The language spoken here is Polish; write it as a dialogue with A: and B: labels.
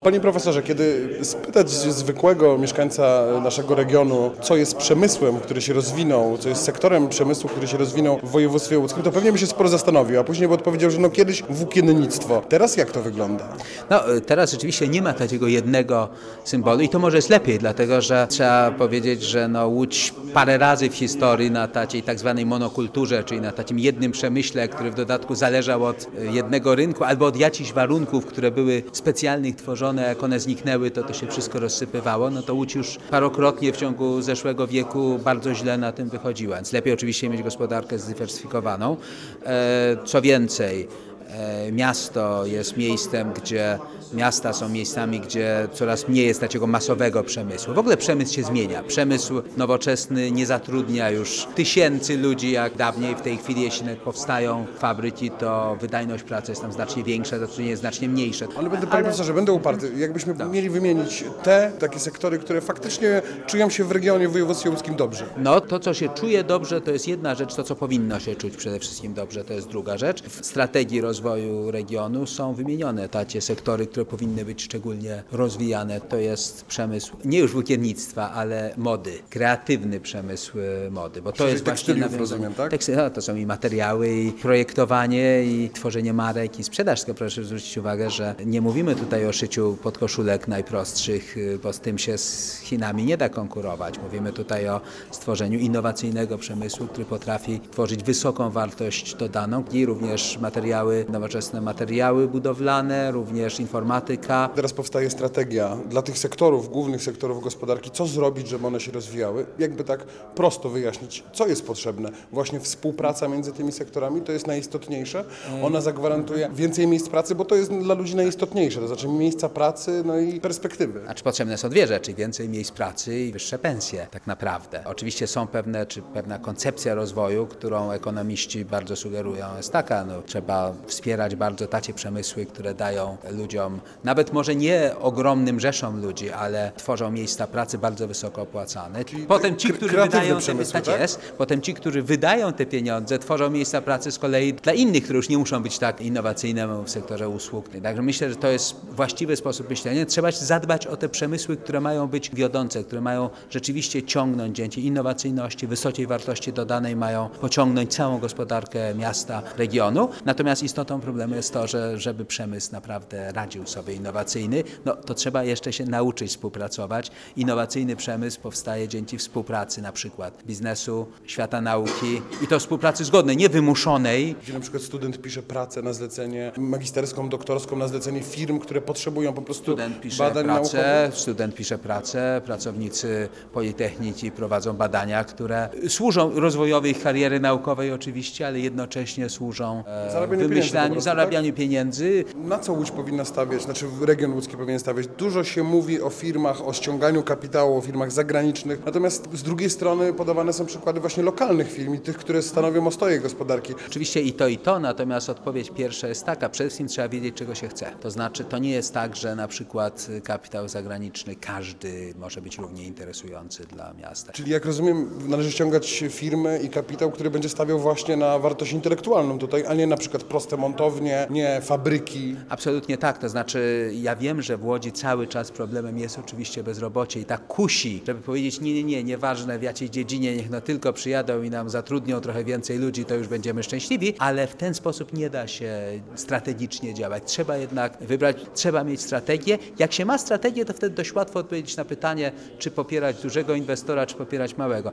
A: Panie profesorze, kiedy spytać zwykłego mieszkańca naszego regionu, co jest przemysłem, który się rozwinął, co jest sektorem przemysłu, który się rozwinął w województwie łódzkim, to pewnie by się sporo zastanowił, a później by odpowiedział, że kiedyś włókiennictwo. Teraz jak to wygląda?
B: Teraz rzeczywiście nie ma takiego jednego symbolu i to może jest lepiej, dlatego że trzeba powiedzieć, że Łódź parę razy w historii na takiej tak zwanej monokulturze, czyli na takim jednym przemyśle, który w dodatku zależał od jednego rynku albo od jakichś warunków, które były specjalnych tworzone, jak one zniknęły, to się wszystko rozsypywało, to Łódź już parokrotnie w ciągu zeszłego wieku bardzo źle na tym wychodziła. Więc lepiej oczywiście mieć gospodarkę zdywersyfikowaną. Co więcej, miasta są miejscami, gdzie coraz mniej jest takiego masowego przemysłu. W ogóle przemysł się zmienia. Przemysł nowoczesny nie zatrudnia już tysięcy ludzi jak dawniej. W tej chwili, jeśli powstają fabryki, to wydajność pracy jest tam znacznie większa, zatrudnienie jest znacznie mniejsze.
A: Ale panie profesorze, będę uparty. Jakbyśmy mieli wymienić te takie sektory, które faktycznie czują się w regionie, w województwie łódzkim dobrze.
B: To, co się czuje dobrze, to jest jedna rzecz, to, co powinno się czuć przede wszystkim dobrze, to jest druga rzecz. W strategii rozwoju regionu są wymienione takie sektory, które powinny być szczególnie rozwijane. To jest przemysł nie już włókiennictwa, ale mody, kreatywny przemysł mody, bo to jest właśnie
A: rozumiem, tak?
B: To są i materiały, i projektowanie, i tworzenie marek, i sprzedaż. Tylko proszę zwrócić uwagę, że nie mówimy tutaj o szyciu podkoszulek najprostszych, bo z tym się z Chinami nie da konkurować. Mówimy tutaj o stworzeniu innowacyjnego przemysłu, który potrafi tworzyć wysoką wartość dodaną i również nowoczesne materiały budowlane, również informatyka.
A: Teraz powstaje strategia dla tych sektorów, głównych sektorów gospodarki, co zrobić, żeby one się rozwijały. Jakby tak prosto wyjaśnić, co jest potrzebne. Właśnie współpraca między tymi sektorami to jest najistotniejsze. Ona zagwarantuje więcej miejsc pracy, bo to jest dla ludzi najistotniejsze. To znaczy miejsca pracy, i perspektywy.
B: Potrzebne są dwie rzeczy. Więcej miejsc pracy i wyższe pensje tak naprawdę. Oczywiście są pewna koncepcja rozwoju, którą ekonomiści bardzo sugerują. Jest taka, trzeba wspierać bardzo takie przemysły, które dają ludziom, nawet może nie ogromnym rzeszom ludzi, ale tworzą miejsca pracy bardzo wysoko opłacane. Potem ci, którzy wydają te pieniądze, tworzą miejsca pracy z kolei dla innych, które już nie muszą być tak innowacyjne w sektorze usług. Także myślę, że to jest właściwy sposób myślenia. Trzeba zadbać o te przemysły, które mają być wiodące, które mają rzeczywiście ciągnąć dzięki innowacyjności, wysokiej wartości dodanej, mają pociągnąć całą gospodarkę miasta, regionu. Natomiast istotą problemu jest to, że żeby przemysł naprawdę radził sobie innowacyjny, to trzeba jeszcze się nauczyć współpracować. Innowacyjny przemysł powstaje dzięki współpracy na przykład biznesu, świata nauki i to współpracy zgodnej, nie wymuszonej.
A: Gdzie na przykład student pisze pracę na zlecenie magisterską, doktorską, na zlecenie firm, które potrzebują po prostu badań naukowych.
B: Student pisze pracę, pracownicy Politechniki prowadzą badania, które służą rozwojowi ich kariery naukowej oczywiście, ale jednocześnie służą zarabianiu pieniędzy.
A: Na co Łódź powinna stawiać, region łódzki powinien stawiać? Dużo się mówi o firmach, o ściąganiu kapitału, o firmach zagranicznych, natomiast z drugiej strony podawane są przykłady właśnie lokalnych firm i tych, które stanowią ostoję gospodarki.
B: Oczywiście i to, natomiast odpowiedź pierwsza jest taka, przede wszystkim trzeba wiedzieć, czego się chce. To znaczy, to nie jest tak, że na przykład kapitał zagraniczny każdy może być równie interesujący dla miasta.
A: Czyli jak rozumiem, należy ściągać firmy i kapitał, który będzie stawiał właśnie na wartość intelektualną tutaj, a nie na przykład proste montownie, nie fabryki.
B: Absolutnie tak, to znaczy ja wiem, że w Łodzi cały czas problemem jest oczywiście bezrobocie i tak kusi, żeby powiedzieć nieważne w jakiej dziedzinie, niech tylko przyjadą i nam zatrudnią trochę więcej ludzi, to już będziemy szczęśliwi, ale w ten sposób nie da się strategicznie działać. Trzeba jednak trzeba mieć strategię. Jak się ma strategię, to wtedy dość łatwo odpowiedzieć na pytanie, czy popierać dużego inwestora, czy popierać małego.